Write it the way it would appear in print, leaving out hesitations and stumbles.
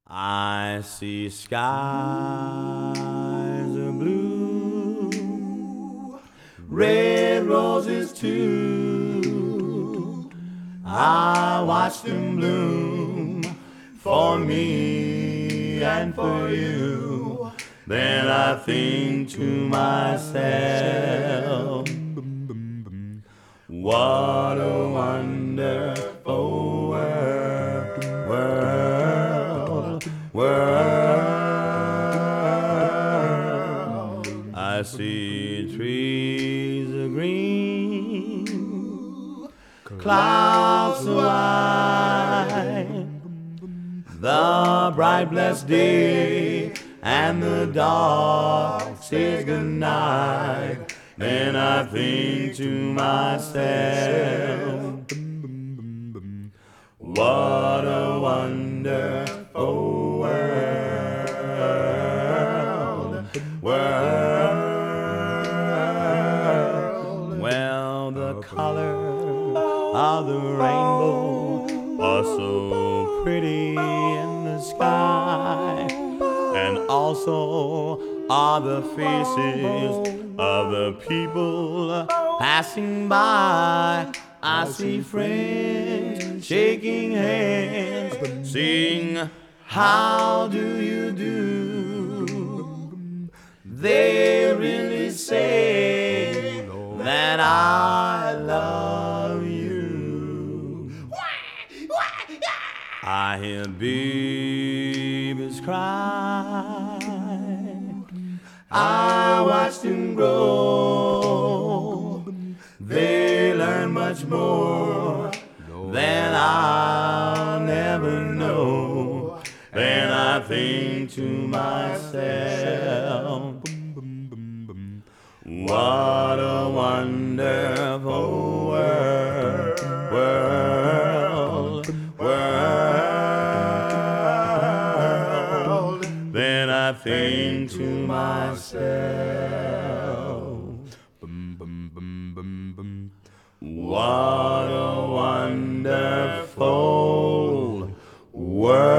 I see skies of blue, red roses too. I watch them bloom for me and for you. Then I think to myself, what a wonderful world. I see trees of green, clouds of white, the bright blessed day and the dark says good night. Then I think to myself, what a wonderful world. Well, the colors of the rainbow are so pretty in the sky, and also are the faces of the people passing by. I see friends shaking hands, saying, how do you do? They really say that I love you. I hear babies cry, I watch them grow. They learn much more than I'll never know. Then I think to myself, what a wonderful world. Then I think to myself, what a wonderful world.